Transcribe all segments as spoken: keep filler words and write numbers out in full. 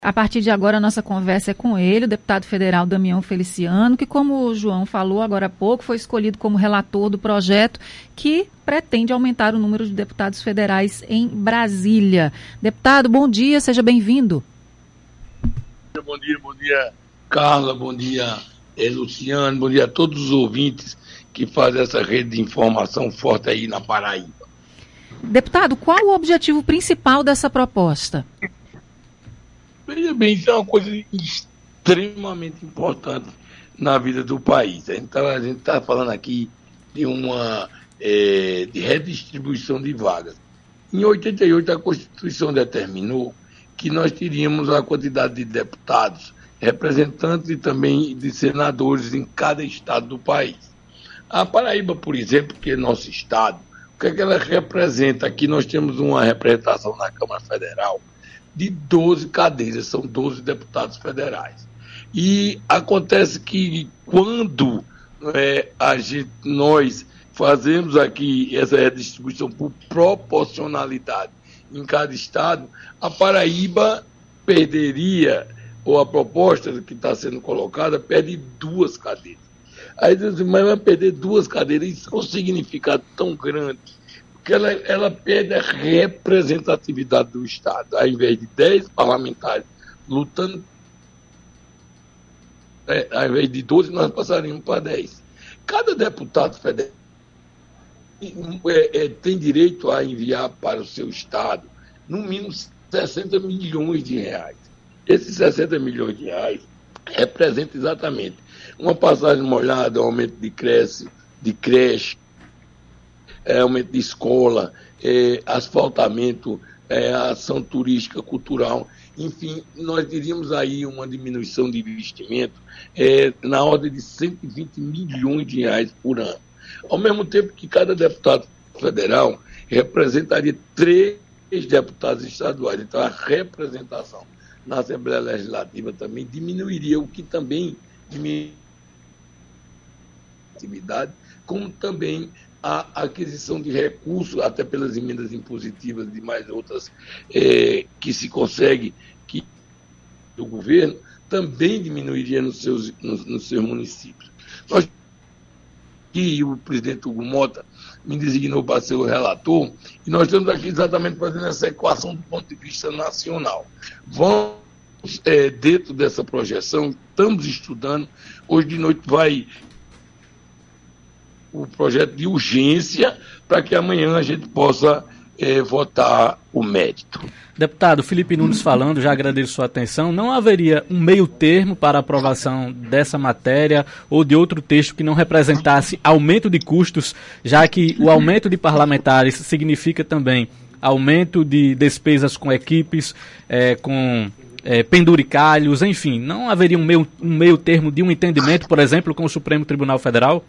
A partir de agora, a nossa conversa é com ele, o deputado federal Damião Feliciano, que, como o João falou agora há pouco, foi escolhido como relator do projeto que pretende aumentar o número de deputados federais em Brasília. Deputado, bom dia, seja bem-vindo. Bom dia, bom dia, Carla, bom dia, eh, Luciano, bom dia a todos os ouvintes que fazem essa rede de informação forte aí na Paraíba. Deputado, qual o objetivo principal dessa proposta? Veja bem, isso é uma coisa extremamente importante na vida do país. Então, a gente está falando aqui de uma é, de redistribuição de vagas. Em oitenta e oito, a Constituição determinou que nós teríamos a quantidade de deputados, representantes e também de senadores em cada estado do país. A Paraíba, por exemplo, que é nosso estado, o que é que ela representa? Aqui nós temos uma representação na Câmara Federal de doze cadeiras, são doze deputados federais. E acontece que quando é, a gente, nós fazemos aqui essa redistribuição por proporcionalidade em cada estado, a Paraíba perderia, ou a proposta que está sendo colocada, perde duas cadeiras. Aí diz assim, mas vai perder duas cadeiras, isso é um significado tão grande, porque ela, ela perde a representatividade do Estado. Ao invés de dez parlamentares lutando, é, ao invés de doze, nós passaríamos para dez. Cada deputado federal é, é, tem direito a enviar para o seu Estado, no mínimo, sessenta milhões de reais. Esses sessenta milhões de reais representam exatamente uma passagem molhada, um aumento de creche, de creche, É, aumento de escola, é, asfaltamento, é, ação turística, cultural, enfim, nós teríamos aí uma diminuição de investimento é, na ordem de cento e vinte milhões de reais por ano. Ao mesmo tempo que cada deputado federal representaria três deputados estaduais, então a representação na Assembleia Legislativa também diminuiria, o que também diminuiria a atividade, como também a aquisição de recursos, até pelas emendas impositivas e mais outras é, que se consegue que o governo também diminuiria nos seus, nos, nos seus municípios. Nós, e o presidente Hugo Mota me designou para ser o relator, e nós estamos aqui exatamente fazendo essa equação do ponto de vista nacional. Vamos, é, dentro dessa projeção, estamos estudando, hoje de noite vai o projeto de urgência para que amanhã a gente possa é, votar o mérito. Deputado, Felipe Nunes falando, já agradeço sua atenção. Não haveria um meio termo para a aprovação dessa matéria ou de outro texto que não representasse aumento de custos, já que o aumento de parlamentares significa também aumento de despesas com equipes, é, com é, penduricalhos, enfim. Não haveria um meio, um meio termo de um entendimento, por exemplo, com o Supremo Tribunal Federal?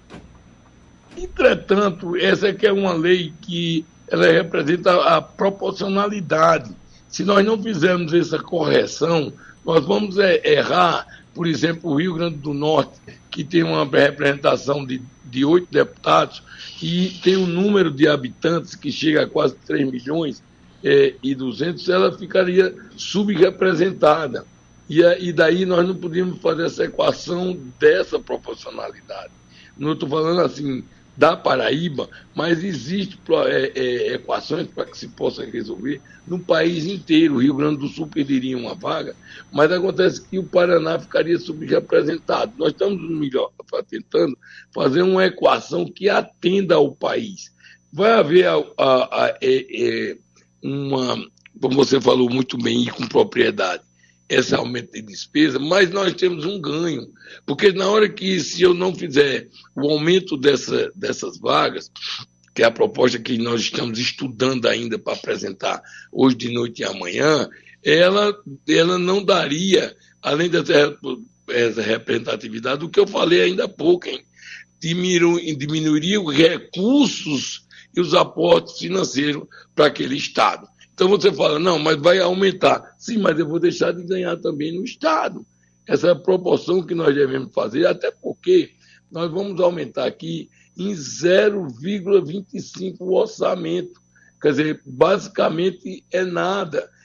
Entretanto, essa é que é uma lei que ela representa a proporcionalidade. Se nós não fizermos essa correção, nós vamos errar, por exemplo, o Rio Grande do Norte, que tem uma representação de, de oito deputados e tem um número de habitantes que chega a quase três milhões é, e duzentos, ela ficaria subrepresentada. E, e daí nós não podíamos fazer essa equação dessa proporcionalidade. Não estou falando assim da Paraíba, mas existem é, é, equações para que se possa resolver no país inteiro. O Rio Grande do Sul perderia uma vaga, mas acontece que o Paraná ficaria subrepresentado. Nós estamos melhor, tentando fazer uma equação que atenda ao país. Vai haver a, a, a, é, uma, como você falou muito bem e com propriedade, esse aumento de despesa, mas nós temos um ganho, porque na hora que, se eu não fizer o aumento dessa, dessas vagas, que é a proposta que nós estamos estudando ainda para apresentar hoje de noite e amanhã, ela, ela não daria, além dessa essa representatividade, o que eu falei ainda há pouco, hein? Diminu, diminuiria os recursos e os aportes financeiros para aquele Estado. Então você fala, não, mas vai aumentar. Sim, mas eu vou deixar de ganhar também no Estado. Essa é a proporção que nós devemos fazer, até porque nós vamos aumentar aqui em zero vírgula vinte e cinco o orçamento. Quer dizer, basicamente é nada.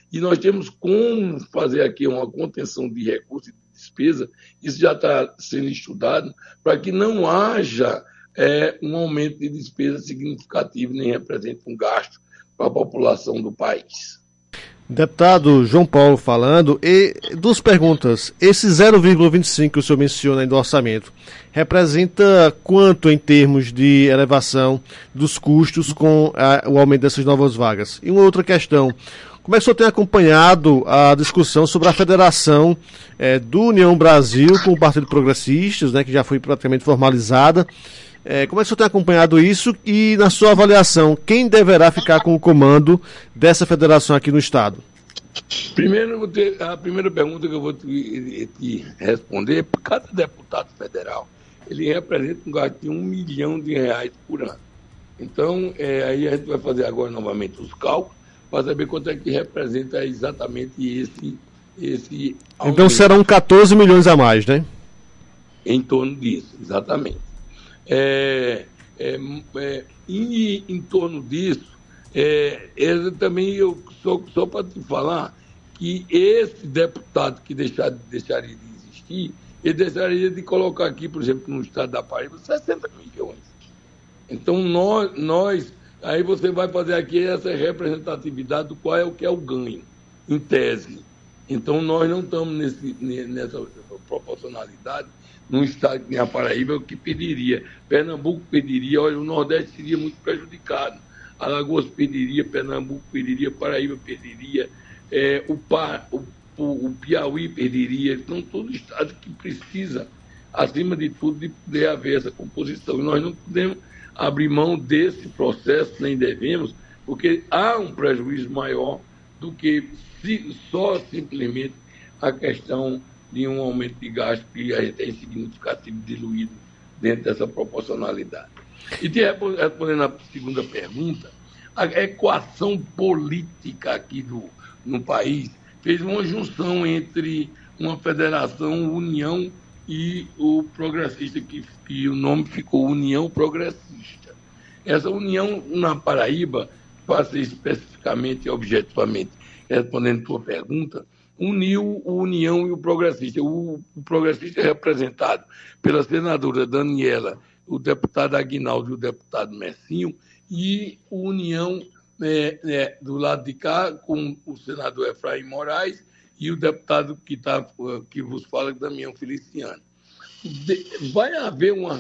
E nós temos como fazer aqui uma contenção de recursos e de despesa, isso já está sendo estudado, para que não haja é, um aumento de despesa significativo, nem represente um gasto para a população do país. Deputado João Paulo falando, e duas perguntas. Esse zero vírgula vinte e cinco que o senhor menciona aí do orçamento, representa quanto em termos de elevação dos custos com a, o aumento dessas novas vagas? E uma outra questão, como é que o senhor tem acompanhado a discussão sobre a federação é, do União Brasil com o Partido Progressistas, né, que já foi praticamente formalizada? É, como é que o senhor tem acompanhado isso e, na sua avaliação, quem deverá ficar com o comando dessa federação aqui no Estado? Primeiro, eu vou ter, a primeira pergunta que eu vou te, te responder, cada deputado federal, ele representa um gasto de um milhão de reais por ano. Então, é, aí a gente vai fazer agora novamente os cálculos para saber quanto é que representa exatamente esse, esse aumento. Então serão catorze milhões a mais, né? Em torno disso, exatamente. É, é, é, em, em torno disso, é, é, também eu só, só para te falar que esse deputado que deixar, deixaria de existir, ele deixaria de colocar aqui, por exemplo, no estado da Paraíba, sessenta milhões. Então, nós, nós, aí você vai fazer aqui essa representatividade do qual é o que é o ganho, em tese. Então, nós não estamos nesse, nessa proporcionalidade. Num estado que nem a Paraíba, o que pediria? Pernambuco pediria, olha, o Nordeste seria muito prejudicado. Alagoas pediria, Pernambuco pediria, Paraíba pediria, é, o, pa, o, o, o Piauí pediria. Então, todo estado que precisa, acima de tudo, de poder haver essa composição. E nós não podemos abrir mão desse processo, nem devemos, porque há um prejuízo maior do que se, só simplesmente a questão de um aumento de gasto que a gente tem significativo diluído dentro dessa proporcionalidade. E te respondendo à segunda pergunta, a equação política aqui do, no país fez uma junção entre uma federação, União e o progressista, que, que o nome ficou União Progressista. Essa união na Paraíba, para ser especificamente e objetivamente respondendo a tua pergunta, uniu o União e o Progressista. O, o Progressista é representado pela senadora Daniela, o deputado Aguinaldo e o deputado Messinho, e o União é, é, do lado de cá com o senador Efraim Moraes e o deputado que, tá, que vos fala, Damião Feliciano. De, vai haver uma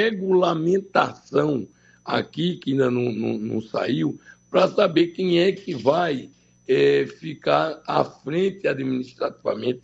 regulamentação aqui, que ainda não, não, não saiu, para saber quem é que vai É, ficar à frente administrativamente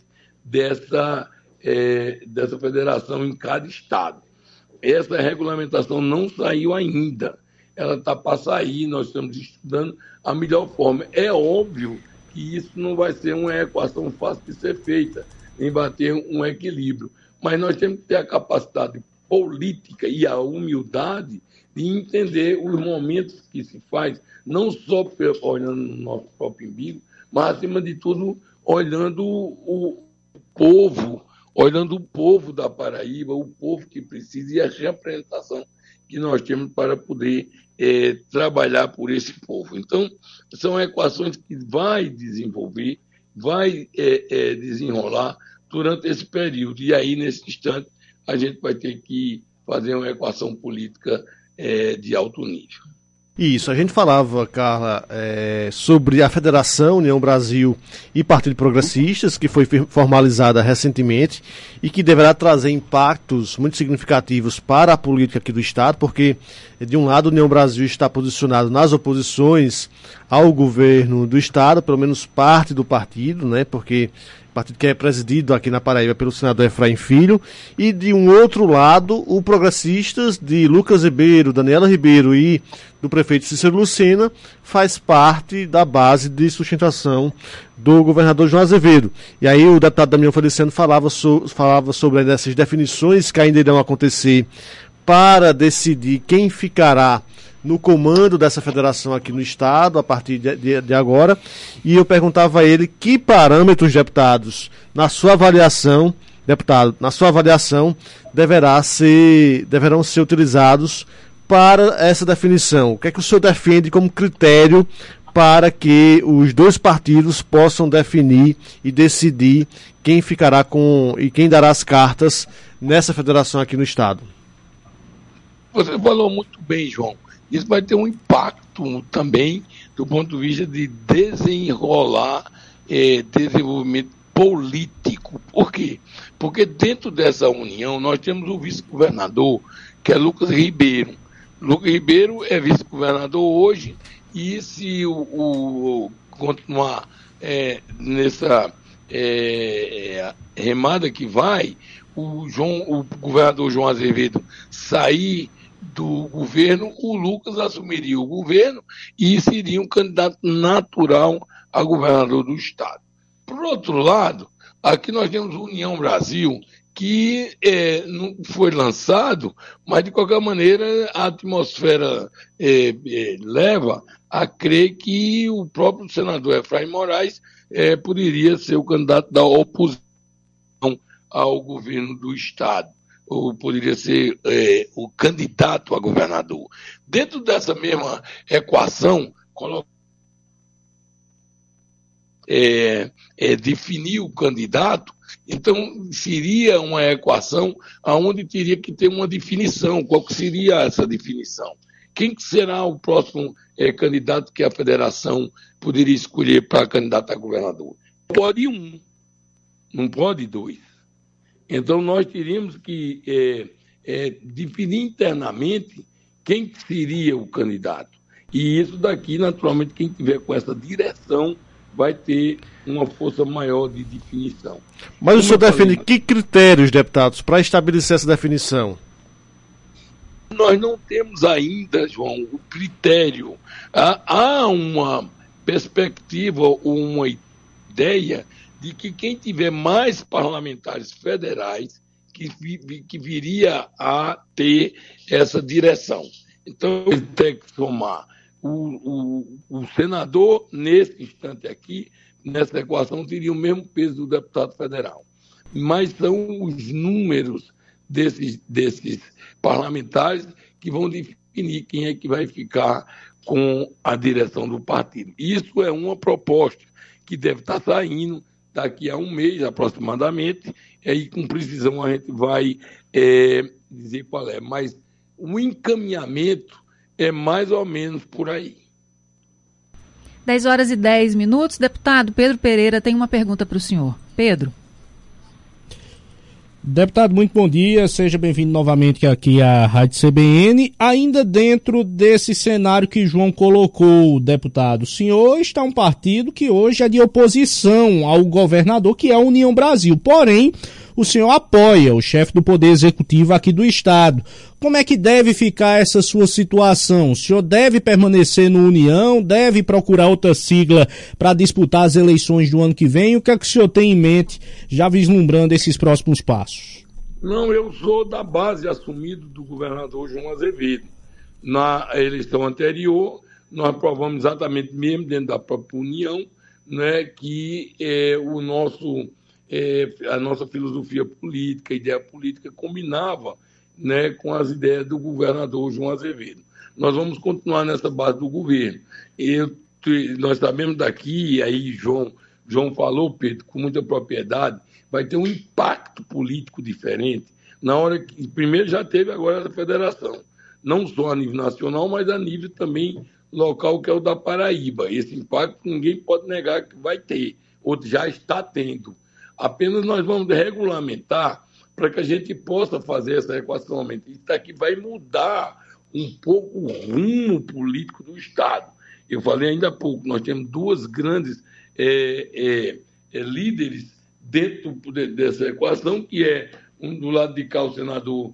dessa, é, dessa federação em cada estado. Essa regulamentação não saiu ainda. Ela está para sair, nós estamos estudando a melhor forma. É óbvio que isso não vai ser uma equação fácil de ser feita, nem vai ter um equilíbrio. Mas nós temos que ter a capacidade política e a humildade de entender os momentos que se faz, não só olhando no nosso próprio umbigo, mas, acima de tudo, olhando o povo, olhando o povo da Paraíba, o povo que precisa e a representação que nós temos para poder é, trabalhar por esse povo. Então, são equações que vai desenvolver, vai é, é, desenrolar durante esse período. E aí, nesse instante, a gente vai ter que fazer uma equação política é, de alto nível. Isso, a gente falava, Carla, é, sobre a Federação União Brasil e Partido Progressistas, que foi formalizada recentemente e que deverá trazer impactos muito significativos para a política aqui do Estado, porque, de um lado, a União Brasil está posicionado nas oposições ao governo do Estado, pelo menos parte do partido, né, porque o partido que é presidido aqui na Paraíba pelo senador Efraim Filho, e de um outro lado, o Progressistas de Lucas Ribeiro, Daniela Ribeiro e do prefeito Cícero Lucena, faz parte da base de sustentação do governador João Azevedo. E aí o deputado Damião Feliciano falava, so, falava sobre essas definições que ainda irão acontecer para decidir quem ficará no comando dessa federação aqui no Estado, a partir de, de, de agora, e eu perguntava a ele que parâmetros, deputados, na sua avaliação, deputado, na sua avaliação, deverá ser, deverão ser utilizados para essa definição. O que é que o senhor defende como critério para que os dois partidos possam definir e decidir quem ficará com e quem dará as cartas nessa federação aqui no estado. Você falou muito bem, João. Isso vai ter um impacto também do ponto de vista de desenrolar eh, desenvolvimento político. Por quê? Porque dentro dessa união nós temos o vice-governador, que é Lucas Ribeiro. Lucas Ribeiro é vice-governador hoje, e se o, o continuar é, nessa é, remada que vai, o, João, o governador João Azevedo sair do governo, o Lucas assumiria o governo e seria um candidato natural a governador do estado. Por outro lado, aqui nós temos a União Brasil, que é, não foi lançado, mas de qualquer maneira a atmosfera é, é, leva a crer que o próprio senador Efraim Moraes é, poderia ser o candidato da oposição ao governo do estado, ou poderia ser é, o candidato a governador. Dentro dessa mesma equação, coloca É, é, definir o candidato, então seria uma equação onde teria que ter uma definição. Qual que seria essa definição? Quem que será o próximo é, candidato que a federação poderia escolher para candidato a governador? Pode um, não pode dois. Então nós teríamos que é, é, definir internamente quem que seria o candidato. E isso daqui, naturalmente, quem tiver com essa direção vai ter uma força maior de definição. Mas Como o senhor define falei, que critérios, deputados, para estabelecer essa definição? Nós não temos ainda, João, o critério. Há, há uma perspectiva ou uma ideia de que quem tiver mais parlamentares federais que, que viria a ter essa direção. Então, ele tem que somar O, o, o senador, nesse instante aqui, nessa equação, teria o mesmo peso do deputado federal. Mas são os números desses, desses parlamentares que vão definir quem é que vai ficar com a direção do partido. Isso é uma proposta que deve estar saindo daqui a um mês aproximadamente, e aí com precisão a gente vai é, dizer qual é. Mas o encaminhamento é mais ou menos por aí. dez horas e dez minutos. Deputado Pedro Pereira tem uma pergunta para o senhor. Pedro. Deputado, muito bom dia. Seja bem-vindo novamente aqui à Rádio C B N. Ainda dentro desse cenário que João colocou, deputado, o senhor está um partido que hoje é de oposição ao governador, que é a União Brasil. Porém, o senhor apoia o chefe do Poder Executivo aqui do Estado. Como é que deve ficar essa sua situação? O senhor deve permanecer no União? Deve procurar outra sigla para disputar as eleições do ano que vem? O que é que o senhor tem em mente, já vislumbrando esses próximos passos? Não, eu sou da base assumido do governador João Azevedo. Na eleição anterior, nós aprovamos exatamente mesmo dentro da própria União, né, que é, o nosso... É, a nossa filosofia política, a ideia política combinava, né, com as ideias do governador João Azevedo. Nós vamos continuar nessa base do governo. Eu, nós sabemos daqui, aí João, João falou, Pedro, com muita propriedade, vai ter um impacto político diferente na hora que, primeiro já teve agora essa federação, não só a nível nacional, mas a nível também local, que é o da Paraíba. Esse impacto ninguém pode negar que vai ter, ou já está tendo. Apenas nós vamos regulamentar para que a gente possa fazer essa equação. Isso aqui vai mudar um pouco o rumo político do Estado. Eu falei ainda há pouco, nós temos duas grandes é, é, é, líderes dentro de, dessa equação, que é, um do lado de cá, o senador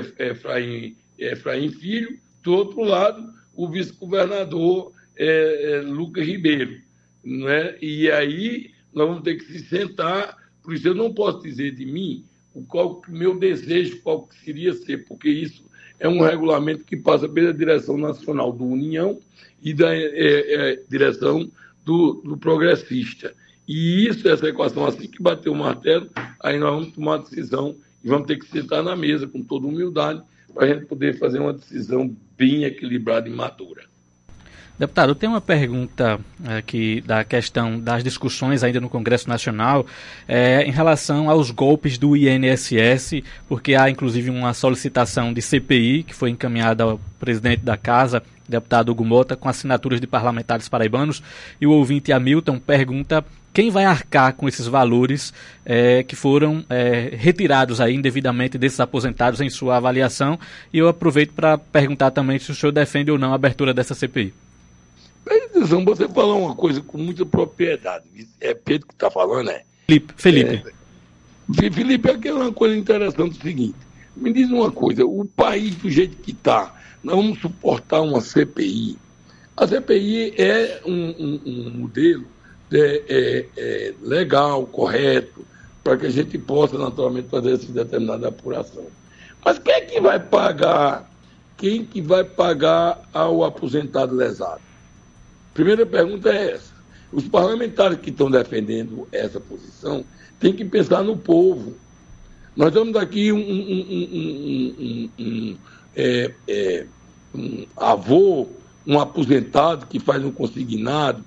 Efraim, Efraim Filho, do outro lado, o vice-governador é, é, Lucas Ribeiro. Né? E aí nós vamos ter que se sentar. Por isso eu não posso dizer de mim o qual o meu desejo, qual que seria ser, porque isso é um regulamento que passa pela direção nacional do União e da é, é, direção do, do progressista. E isso, essa equação, assim que bater o martelo, aí nós vamos tomar uma decisão e vamos ter que sentar na mesa com toda humildade para a gente poder fazer uma decisão bem equilibrada e madura. Deputado, eu tenho uma pergunta aqui da questão das discussões ainda no Congresso Nacional é, em relação aos golpes do I N S S, porque há inclusive uma solicitação de C P I que foi encaminhada ao presidente da Casa, deputado Hugo Mota, com assinaturas de parlamentares paraibanos, e o ouvinte Hamilton pergunta quem vai arcar com esses valores é, que foram é, retirados aí indevidamente desses aposentados em sua avaliação, e eu aproveito para perguntar também se o senhor defende ou não a abertura dessa C P I. Presta atenção, você falou uma coisa com muita propriedade. É Pedro que está falando, é? Felipe. Felipe. É, Felipe, aqui é uma coisa interessante o seguinte. Me diz uma coisa, o país do jeito que está, nós vamos suportar uma C P I. A C P I é um, um, um modelo é, é, é legal, correto, para que a gente possa naturalmente fazer essa determinada apuração. Mas quem é que vai pagar, quem que vai pagar ao aposentado lesado? Primeira pergunta é essa. Os parlamentares que estão defendendo essa posição têm que pensar no povo. Nós temos aqui um, um, um, um, um, um, é, é, um avô, um aposentado que faz um consignado.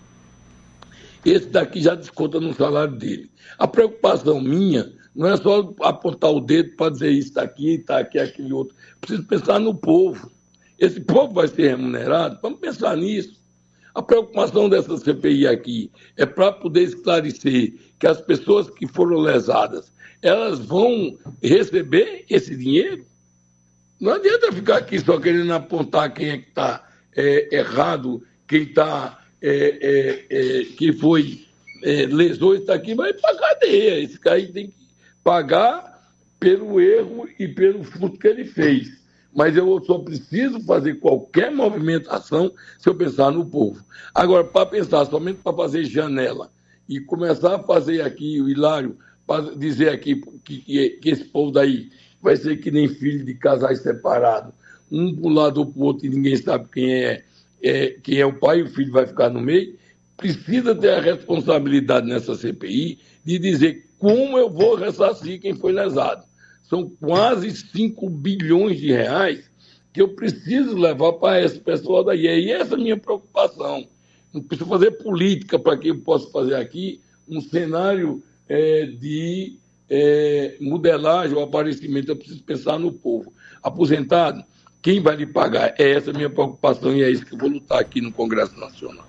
Esse daqui já desconta no salário dele. A preocupação minha não é só apontar o dedo para dizer isso está aqui, está aqui, aquele outro. Preciso pensar no povo. Esse povo vai ser remunerado? Vamos pensar nisso. A preocupação dessa C P I aqui é para poder esclarecer que as pessoas que foram lesadas, elas vão receber esse dinheiro? Não adianta ficar aqui só querendo apontar quem é que está é, errado, quem está, é, é, é, que foi, é, lesou, está aqui, vai para a cadeia. Esse cara aí tem que pagar pelo erro e pelo furto que ele fez. Mas eu só preciso fazer qualquer movimentação se eu pensar no povo. Agora, para pensar somente para fazer janela e começar a fazer aqui, o Hilário, para dizer aqui que, que, que esse povo daí vai ser que nem filho de casais separados, um para um lado ou para o outro e ninguém sabe quem é, é, quem é o pai e o filho vai ficar no meio, precisa ter a responsabilidade nessa C P I de dizer como eu vou ressarcir quem foi lesado. São quase cinco bilhões de reais que eu preciso levar para esse pessoal daí. E essa é a minha preocupação. Não preciso fazer política para que eu possa fazer aqui um cenário é, de é, modelagem ou aparecimento. Eu preciso pensar no povo. Aposentado, quem vai lhe pagar? É essa a minha preocupação e é isso que eu vou lutar aqui no Congresso Nacional.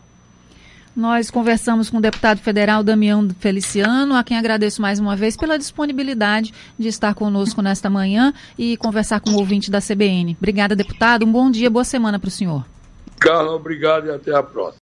Nós conversamos com o deputado federal Damião Feliciano, a quem agradeço mais uma vez pela disponibilidade de estar conosco nesta manhã e conversar com o ouvinte da C B N. Obrigada, deputado. Um bom dia, boa semana para o senhor. Carla, obrigado e até a próxima.